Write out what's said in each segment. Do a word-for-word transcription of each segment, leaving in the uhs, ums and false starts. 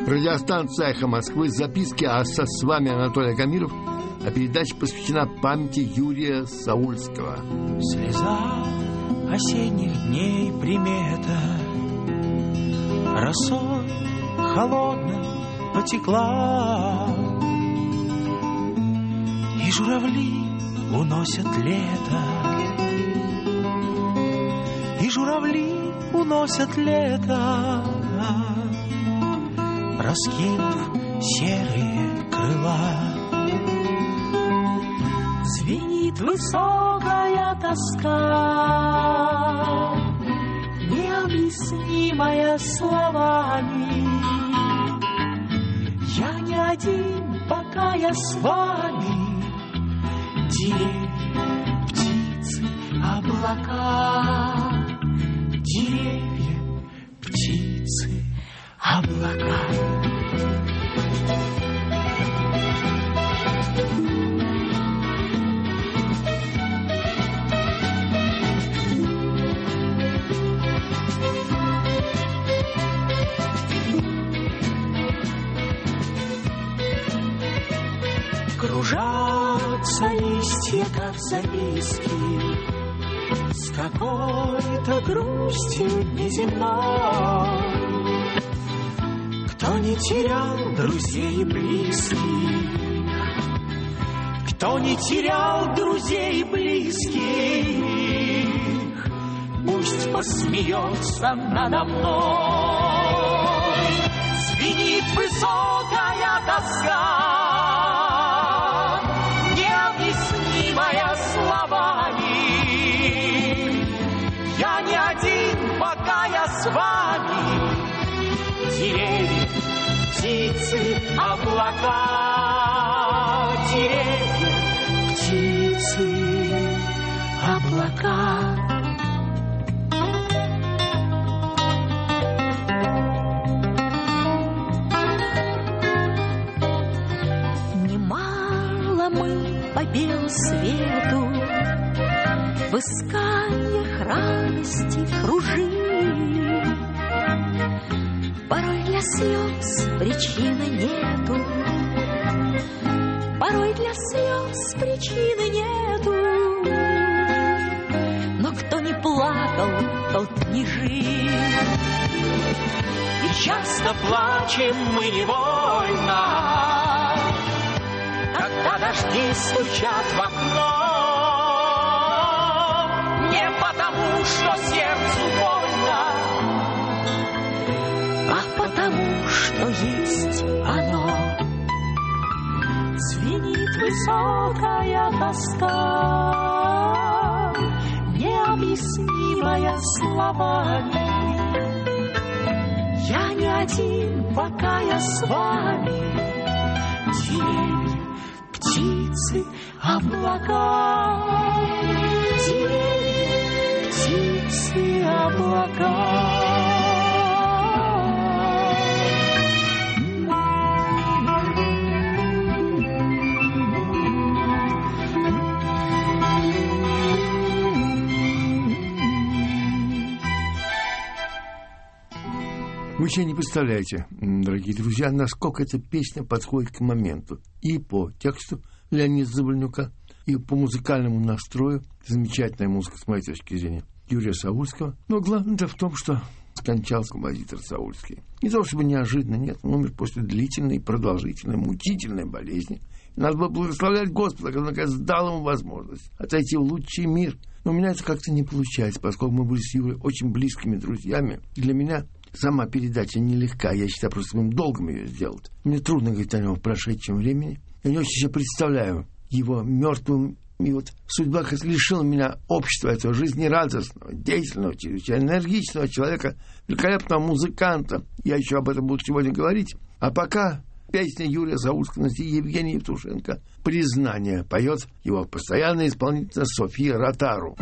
Радиостанция «Эхо Москвы», записки АСА. С вами Анатолий Агамиров. А передача посвящена памяти Юрия Саульского. Слеза осенних дней примета росой холодной потекла, и журавли уносят лето, и журавли уносят лето, раскинув серые крыла. Звенит высокая тоска, необъяснимая словами. Я не один, пока я с вами. Деревья, птицы, облака. Деревья, птицы, облака. Кружатся листья, как записки, с какой-то грустью неземной. Кто не терял друзей и близких, кто не терял друзей и близких, пусть посмеется надо мной. Звенит высокая тоска, необъяснимая словами. Я не один, пока я с вами. Деревья, птицы, облака. Деревья, птицы, облака. Немало мы по белу свету в исканиях радости кружили. Порой для слез причины нету, порой для слез причины нету. Но кто не плакал, тот не жил. И часто плачем мы невольно, когда дожди стучат в окно. Не потому, что сердцу больно, а потому, что есть оно. Звенит высокая тоска, необъяснимая словами. Я не один, пока я с вами. Деревья, птицы, облака. Деревья, птицы, облака. Вы себе не представляете, дорогие друзья, насколько эта песня подходит к моменту. И по тексту Леонида Забольнюка, и по музыкальному настрою. Замечательная музыка, с моей точки зрения, Юрия Саульского. Но главное-то в том, что скончался композитор Саульский. Не то чтобы неожиданно, нет, он умер после длительной, продолжительной, мучительной болезни. Надо было благословлять Господа, который, наконец, дал ему возможность отойти в лучший мир. Но у меня это как-то не получается, поскольку мы были с Юрой очень близкими друзьями. Для меня сама передача нелегка, я считаю просто своим долгом ее сделать. Мне трудно говорить о нем в прошедшем времени. Я не очень себе представляю его мертвым. И вот судьба лишила меня общества этого жизнерадостного, деятельного, чрезвычайно энергичного человека, великолепного музыканта. Я еще об этом буду сегодня говорить. А пока песня Юрия Саульского и Евгения Евтушенко «Признание» поет его постоянная исполнительница София Ротару.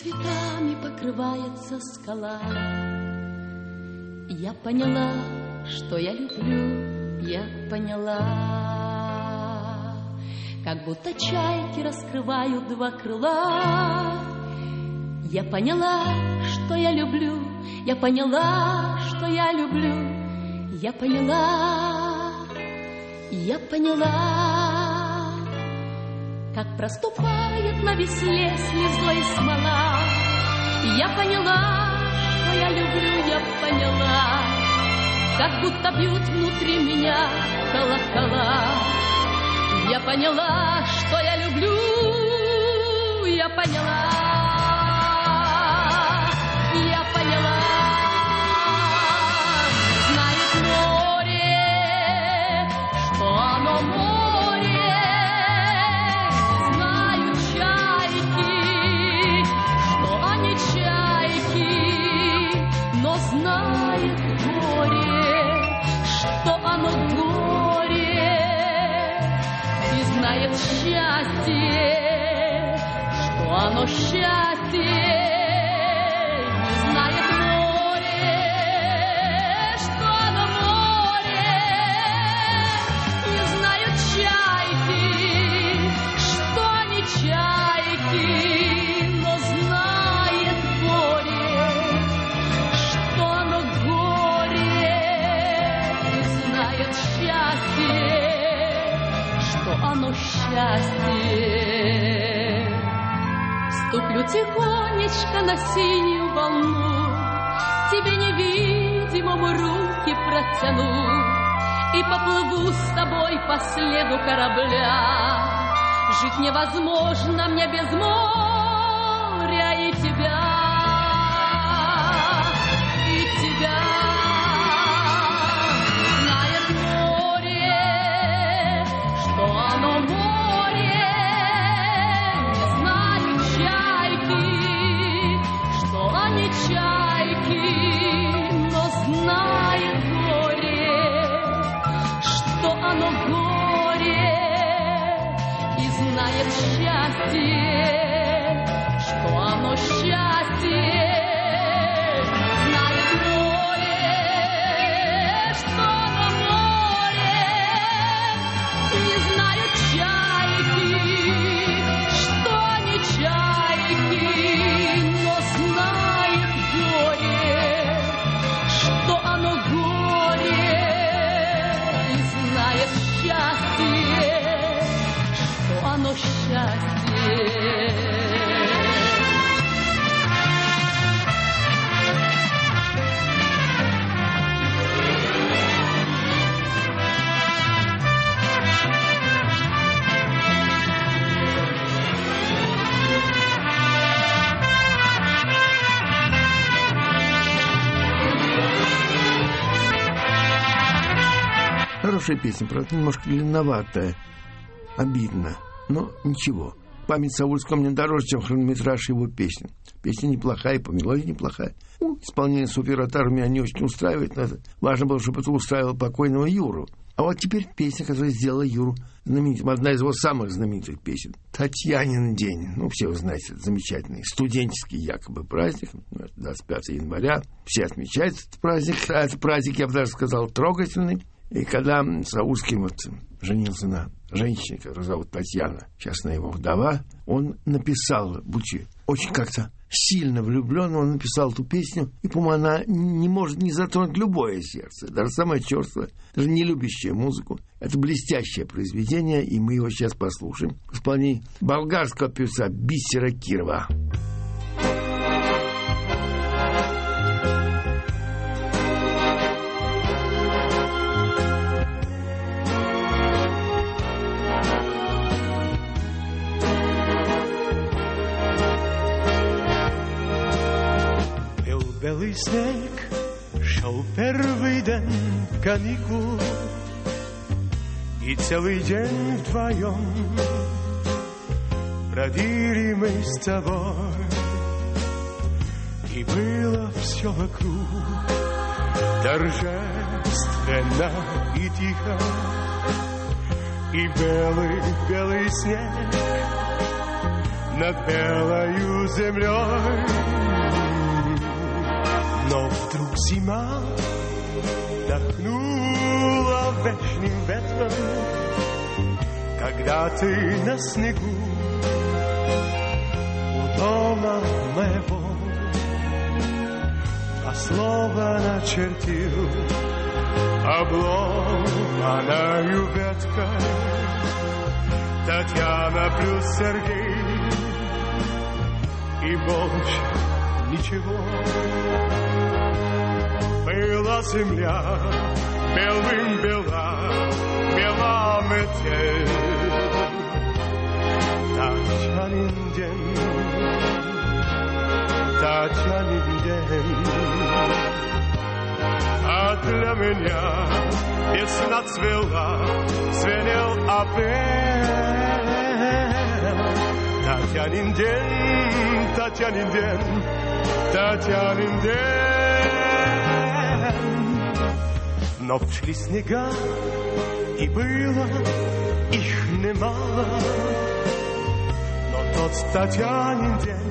цветами покрывается скала. Я поняла, что я люблю, я поняла. Как будто чайки раскрывают два крыла. Я поняла, что я люблю, я поняла, что я люблю. Я поняла, я поняла, как проступает на весле слеза и смола. Я поняла, что я люблю, я поняла, как будто бьют внутри меня колокола. Я поняла, что я люблю, я поняла, я поняла. Знает море, что оно море, знают чайки, что они чайки, но знает горе, что оно горе, и знает счастье, что оно счастье, и знает море, что оно море, и знают чайки, что они чайки, но знает горе, что оно горе, и знает счастье, что оно счастье. Ступлю тихонечко на синюю волну, тебе невидимому руки протяну и поплыву с тобой по следу корабля. Жить невозможно мне без моря и тебя, и тебя. Знает море, что оно море, не знают чайки, что они чайки, но знает горе, что оно горе, и знает счастье, что оно счастье. Знает море, что оно море, и знают чайки, что они чайки, но знает горе, что оно горе, и знает счастье, что оно счастье. Хорошая песня, правда, немножко длинноватая. Обидно, но ничего. Память Саульского мне дороже, чем хронометраж его песен. Песня неплохая, по мелодии неплохая. Ну, исполнение суперотара меня не очень устраивает, но это важно было, чтобы это устраивало покойного Юру. А вот теперь песня, которая сделала Юру знаменитым. Одна из его самых знаменитых песен. «Татьянин день». Ну, все вы знаете, это замечательный студенческий якобы праздник. двадцать пятого января. Все отмечают этот праздник. А этот праздник, я бы даже сказал, трогательный. И когда Саульский вот женился на женщине, которую зовут Татьяна, сейчас она его вдова, он написал, будучи очень как-то сильно влюблен, он написал эту песню, и, по-моему, она не может не затронуть любое сердце, даже самое черствое, даже не любящее музыку. Это блестящее произведение, и мы его сейчас послушаем в исполнении болгарского певца Бисера Кирова. Белый снег, шел первый день каникул, и целый день вдвоем бродили мы с тобой, и было все вокруг торжественно и тихо, и белый, белый снег над белою землей. Но вдруг зима дохнула вечным ветром, когда ты на снегу у дома моего два слова начертил обломаною веткой. Татьяна плюс Сергей и больше ничего. Была земля белым бела, бела метель. Татьянин день, Татьянин день. А для меня весна цвела, звенел апрель. Татьянин день, Татьянин день, Татьянин день. Но вшли снега, и было их немало. Но тот Татьянин день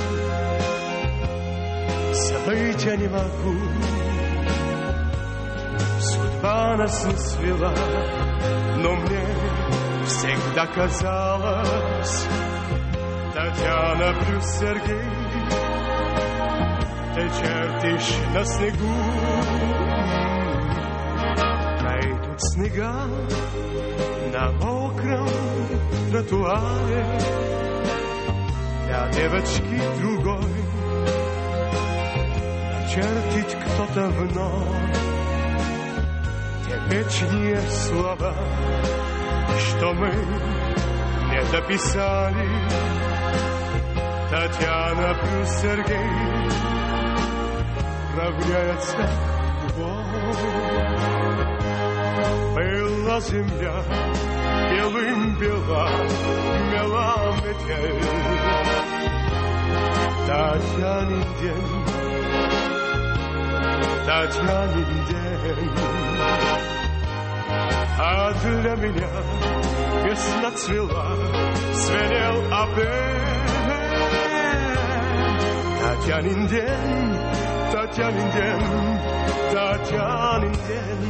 забыть я не могу. Судьба нас не свела, но мне всегда казалось, Татьяна плюс Сергей, ты чертишь на снегу. Найдут снега на мокром тротуаре для девочки другой. Начертить кто-то вновь те вечные слова, что мы не дописали. Татьяна плюс Сергей равняется любовь. Была земля белым бела, мела метель. Татьянин день, Татьянин день. А для меня весна цвела, звенел апрель. Татьянин день, Татьянин день, Татьянин день.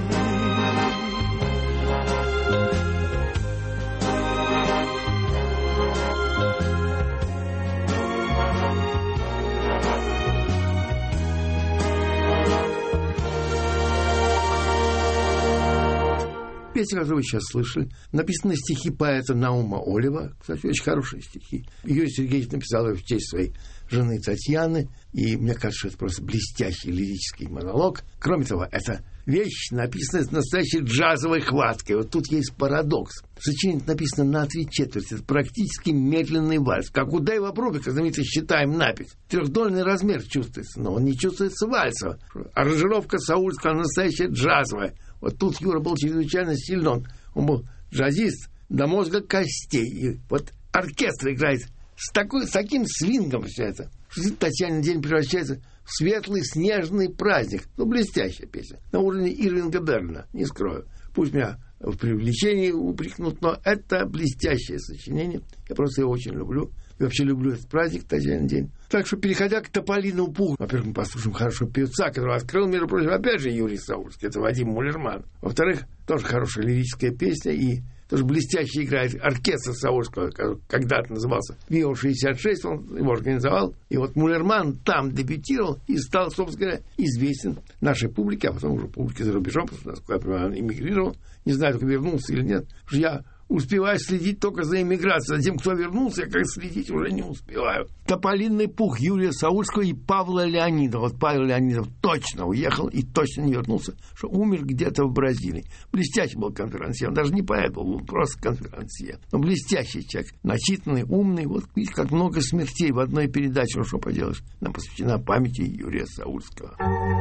Песня, которую вы сейчас слышали, написаны стихи поэта Наума Олева. Кстати, очень хорошие стихи. Юрий Сергеевич написал ее в честь своей жены Татьяны. И мне кажется, что это просто блестящий лирический монолог. Кроме того, это вещь, написанная с настоящей джазовой хваткой. Вот тут есть парадокс. Сочинение написано на три четверти. Это практически медленный вальс. Как у Дэйва Брубика, знаменитый «Считаем напись». Трехдольный размер чувствуется, но он не чувствуется вальсово. Аранжировка саульская настоящая джазовая. Вот тут Юра был чрезвычайно силен. Он был джазист до мозга костей. И вот оркестр играет с, такой, с таким свингом все это. Татьянин день превращается в светлый снежный праздник. Ну, блестящая песня. На уровне Ирвинга Берлина, не скрою. Пусть меня в привлечении упрекнут, но это блестящее сочинение. Я просто его очень люблю. И вообще люблю этот праздник, Татьянин день. Так что, переходя к «Тополиному пуху», во-первых, мы послушаем хорошего певца, которого открыл, между прочим, опять же, Юрий Саульский. Это Вадим Муллерман. Во-вторых, тоже хорошая лирическая песня и тоже блестяще играет оркестр Саульского, который когда-то назывался ВИО шестьдесят шесть, он его организовал. И вот Муллерман там дебютировал и стал, собственно говоря, известен нашей публике, а потом уже публике за рубежом, потому что, насколько я понимаю, он эмигрировал. Не знаю, только вернулся или нет. Потому что я успеваю следить только за эмиграцией. За тем, кто вернулся, я как следить уже не успеваю. «Тополиный пух» Юрия Саульского и Павла Леонидова. Вот Павел Леонидов точно уехал и точно не вернулся, что умер где-то в Бразилии. Блестящий был конферансье. Он даже не поэт был, он просто конферансье. Но блестящий человек. Начитанный, умный. Вот видите, как много смертей в одной передаче. Ну, что поделаешь. Нам посвящена памяти Юрия Саульского.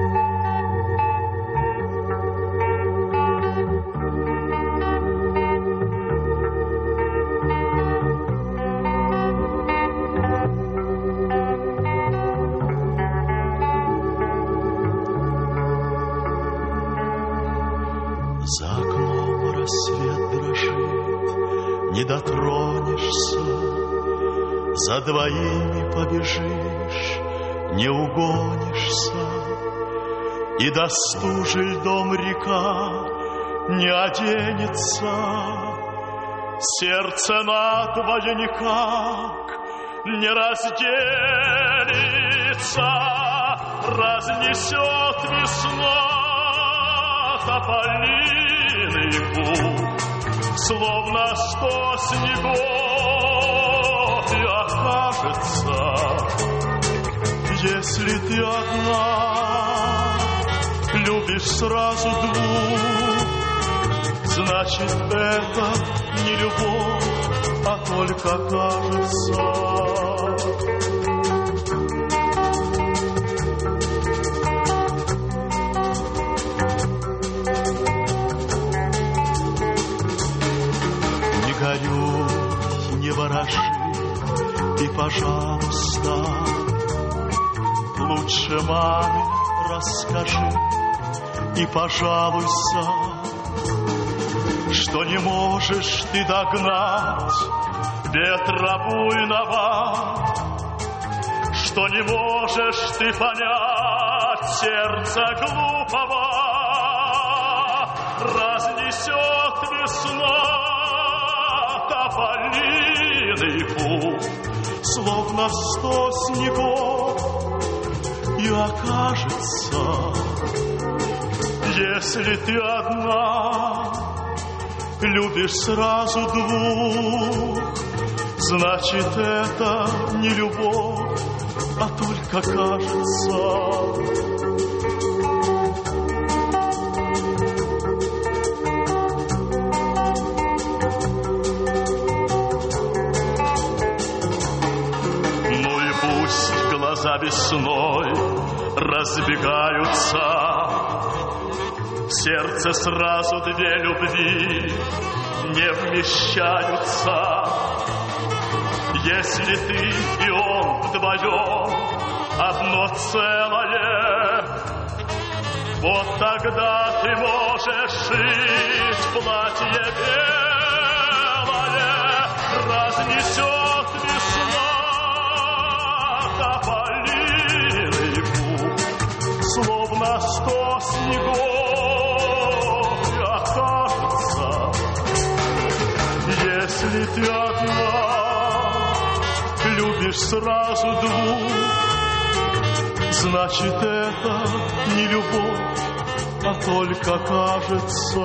За окном рассвет дрожит, не дотронешься, За двоими побежишь, не угонишься, и до стужи льдом река не оденется. Сердце надвое никак не разделится, разнесет весна тополиный пух, словно сто снегов, и окажется, если ты одна любишь сразу двух, значит, это не любовь, а только кажется. Не горюй, не вороши, и, пожалуйста, лучше маме расскажи и пожалуйся, что не можешь ты догнать ветра буйного, что не можешь ты понять сердца глупого. Разнесет весна тополиный пух, словно сто снегов, и окажется, если ты одна любишь сразу двух, значит, это не любовь, а только кажется. Ну и пусть глаза весной разбегаются, в сердце сразу две любви не вмещаются. Если ты и он вдвоем одно целое, вот тогда ты можешь шить платье белое. Разнесет весна тополиный пух, словно сто снегов, и окажется, если ты одна любишь сразу двух, значит, это не любовь, а только кажется.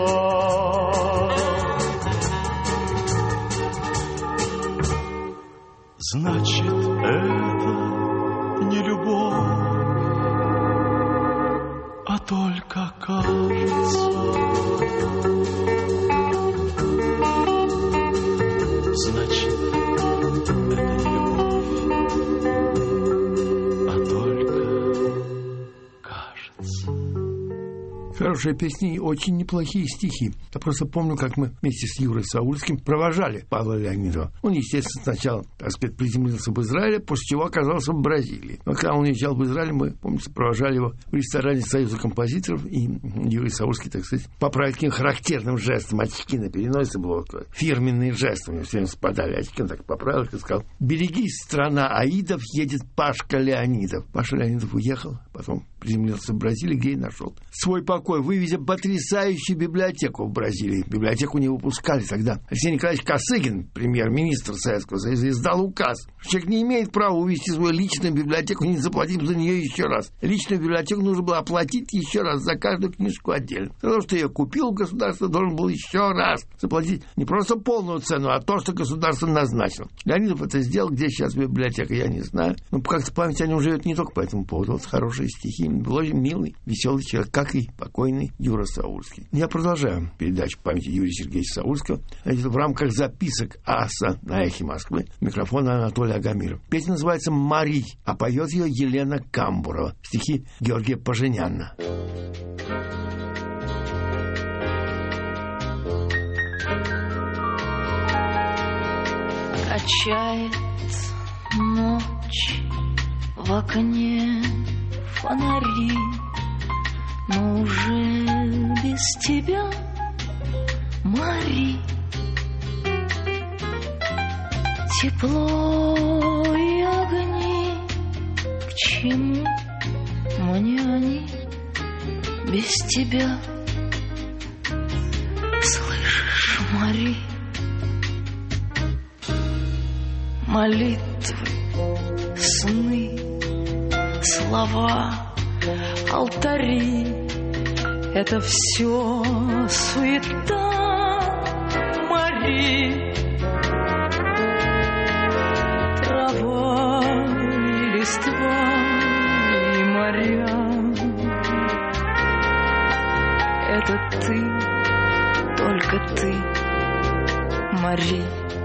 Значит, это не любовь, а только кажется. Значит, это не любовь, а только кажется. Хорошая песня и очень неплохие стихи. Я просто помню, как мы вместе с Юрой Саульским провожали Павла Леонидова. Он, естественно, сначала, так сказать, приземлился в Израиле, после чего оказался в Бразилии. Но когда он уезжал в Израиль, мы, помните, провожали его в ресторане Союза композиторов, и Юрий Саульский, так сказать, поправил таким характерным жестом. Очки на переносе было такой фирменный жест. У него все время спадали очки. Он так поправил и сказал: «Берегись, страна аидов, едет Пашка Леонидов». Паша Леонидов уехал, потом приземлился в Бразилии, где и нашел свой покой, вывезя потрясающую библиотеку в Бразилии. Библиотеку не выпускали тогда. Алексей Николаевич Косыгин, премьер-министр Советского Союза, издал указ. Человек не имеет права увезти свою личную библиотеку, не заплатив за нее еще раз. Личную библиотеку нужно было оплатить еще раз за каждую книжку отдельно. Потому что ее купил государство, должен был еще раз заплатить не просто полную цену, а то, что государство назначило. Леонидов это сделал. Где сейчас библиотека, я не знаю. Но как-то память о нем живет не только по этому поводу. Вот хорошие стихи. Был очень милый, веселый человек, как и покойный Юра Саульский. Я продолжаю передачу памяти Юрия Сергеевича Саульского в рамках записок АСА на Эхе Москвы. Микрофон Анатолий Агамиров. Песня называется «Мари», а поет ее Елена Камбурова. Стихи Георгия Поженяна. Качает ночь в окне фонари, но уже без тебя, Мари. Тепло и огни, к чему мне они без тебя? Слышишь, Мари, молитвы, сны, слова, алтари — это все суета, Мари. Трава и листва и моря — это ты, только ты, Мари.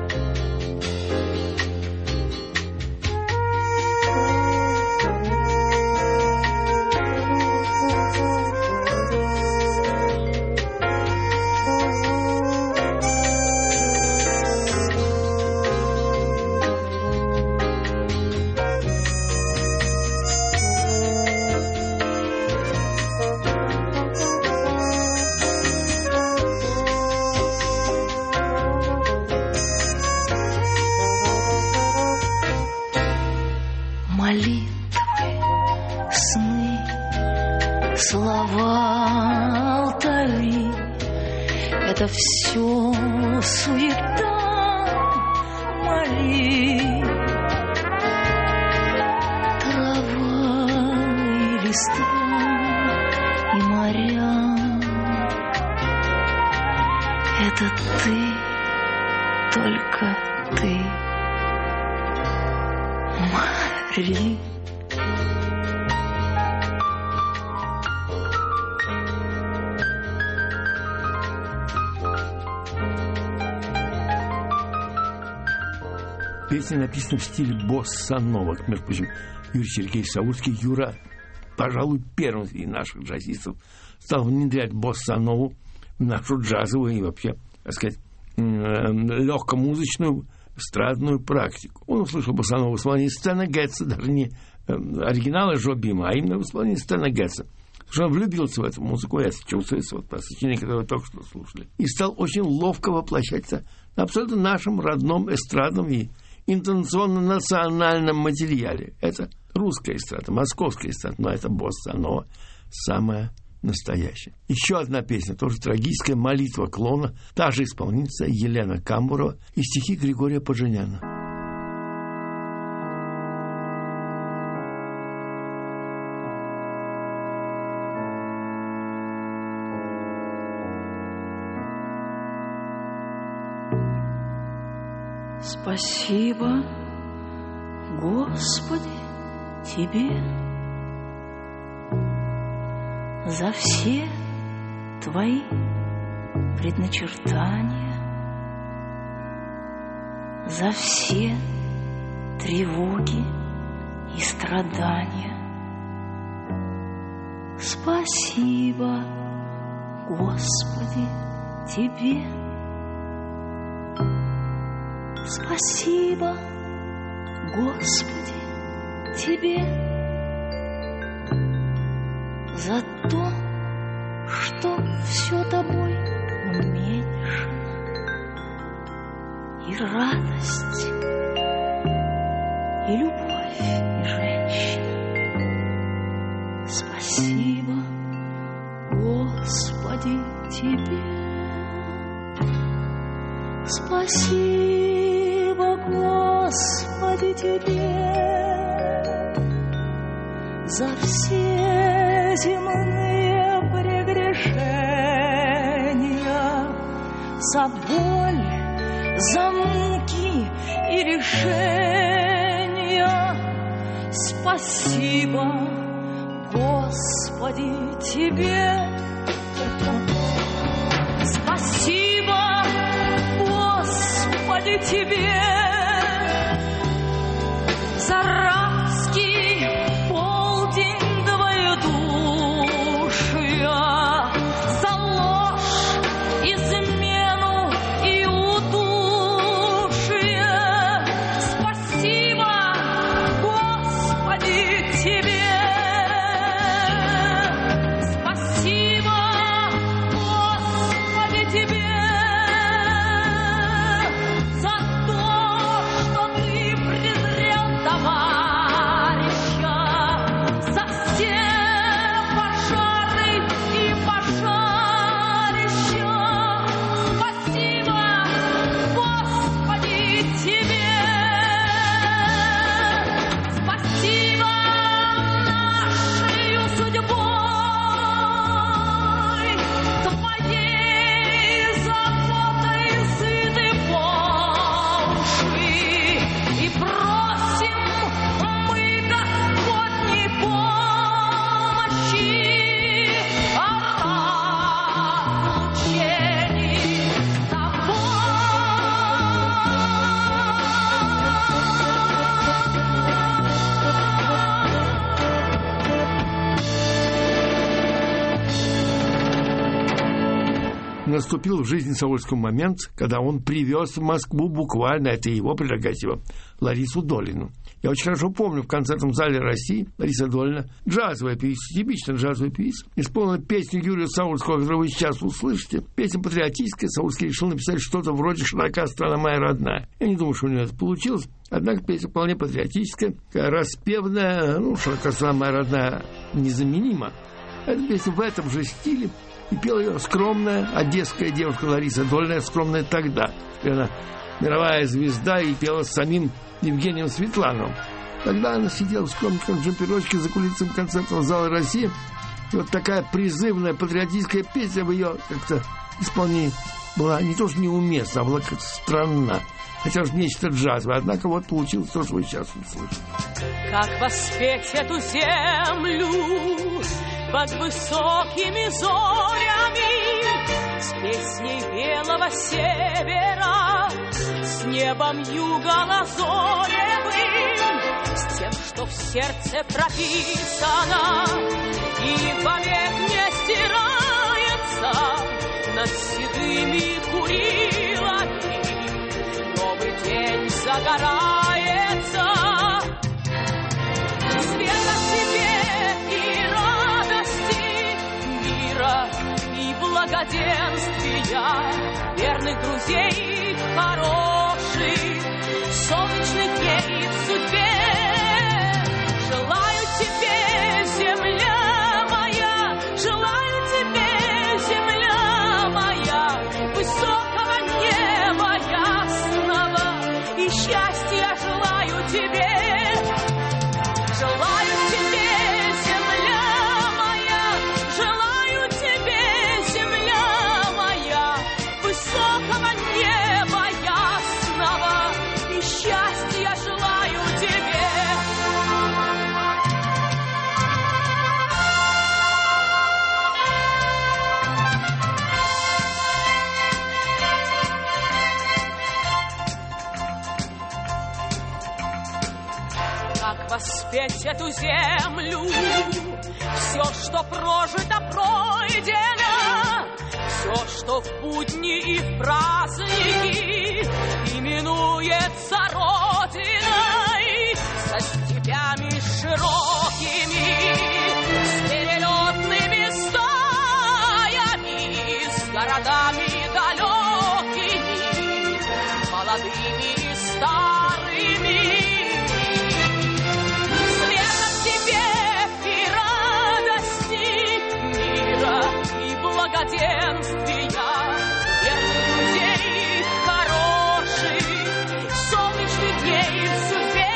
Это все суета, Мари. Трава и листва и моря — это ты, только ты, Мари. Песня написана в стиле босса-нова. Между прочим, Юрий Сергеевич Савурский, Юра, пожалуй, первым из наших джазистов, стал внедрять босса-нову в нашу джазовую и вообще, так сказать, легкомузычную эстрадную практику. Он услышал босса-нову в исполнении Стэна Гетца, даже не оригинала Джо Бима, а именно в исполнении Стэна Гетца. Потому что он влюбился в эту музыку, это чувствуется вот по сочинению, которое вы только что слушали. И стал очень ловко воплощаться на абсолютно нашем родном эстрадном и интонационно-национальном материале. Это русская эстрада, московская эстрада, но это босса-нова самая настоящая. Еще одна песня, тоже трагическая, «Молитва клона», та же исполнительница Елена Камбурова и стихи Григория Поженяна. Спасибо, Господи, Тебе за все Твои предначертания, за все тревоги и страдания. Спасибо, Господи, Тебе. Спасибо, Господи, Тебе за то, что все Тобой уменьшено, и радость, и любовь, и женщина. Спасибо, Господи, Тебе. Спасибо, Господи, Тебе за все земные прегрешения, за боль, за муки и лишения. Спасибо, Господи, Тебе. Спасибо, Господи, Тебе за рабский полдень двоедушия, за ложь, измену и удушие. Спасибо, Господи, Тебе. Спасибо, Господи, Тебе за то, наступил в жизни Саульского момент, когда он привез в Москву буквально, это его прерогатива, Ларису Долину. Я очень хорошо помню, в концертном зале России Лариса Долина, джазовая певица, типично джазовая певица, исполнила песню Юрия Саульского, которую вы сейчас услышите. Песня патриотическая, Саульский решил написать что-то вроде «Широка страна моя родная». Я не думаю, что у него это получилось, однако песня вполне патриотическая, распевная, ну, «Широка страна моя родная» незаменима. Эта песня в этом же стиле, и пела ее скромная одесская девушка Лариса Долина, скромная тогда. Теперь она мировая звезда и пела с самим Евгением Светлановым. Тогда она сидела в скромненьком джемперочке за кулисами концертного зала России. И вот такая призывная патриотическая песня в ее как-то исполнении была не то что неуместна, а была как-то странна. Хотя же нечто джазовое. Однако вот получилось то, что вы сейчас услышите. Как воспеть эту землю под высокими зорями, с песней белого севера, с небом юга лазоревым, с тем, что в сердце прописано и вовек не стирается над седыми курилами. Новый день загорается, света себе и радости, мира и благоденствия, верных друзей хороших, солнечных дней в судьбе. Желаю тебе, земля моя, желаю тебе, земля моя, высокого неба ясного, и счастья желаю тебе. Желаю тебе, земля моя, желаю тебе, земля моя, высокого неба ясного, и счастья желаю тебе. Как воспеть эту землю, все, что прожито, пройдено, все, что в будни и в праздники именуется Родиной, со степями широкими, с перелетными стаями, с городами далекими, молодыми и старыми. Благоденствия, верных друзей хороших, солнечных дней в судьбе.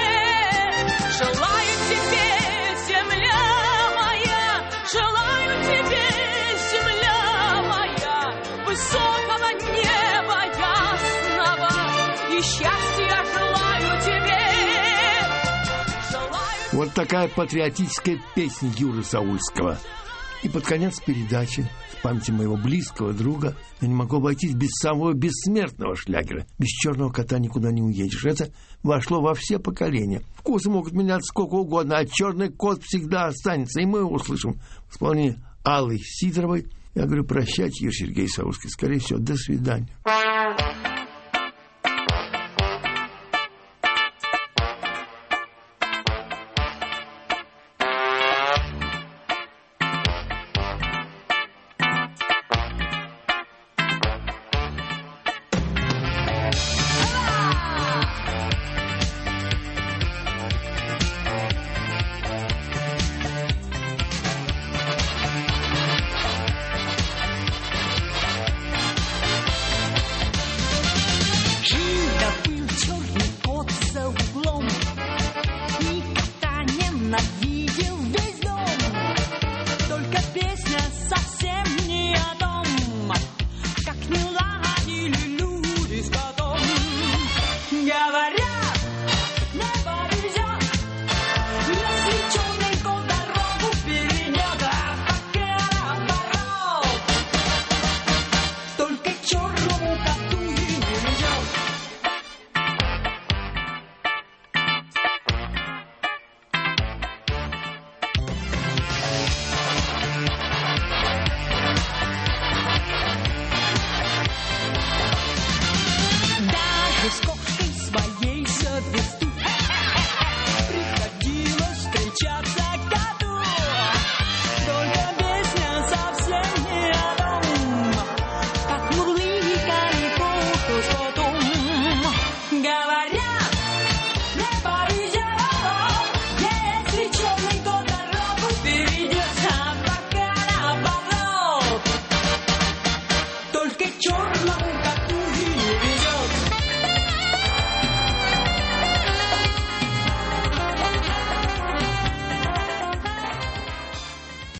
Желаю тебе, земля моя, желаю тебе, земля моя, высокого неба ясного, и счастья желаю тебе. Желаю... Вот такая патриотическая песня Юры Саульского. И под конец передачи, в памяти моего близкого друга, я не могу обойтись без самого бессмертного шлягера. Без черного кота никуда не уедешь. Это вошло во все поколения. Вкусы могут меняться сколько угодно, а черный кот всегда останется. И мы его услышим в исполнении Аллы Сидоровой. Я говорю, прощайте, Юрий Сергеевич Саульский. Скорее всего, до свидания. Там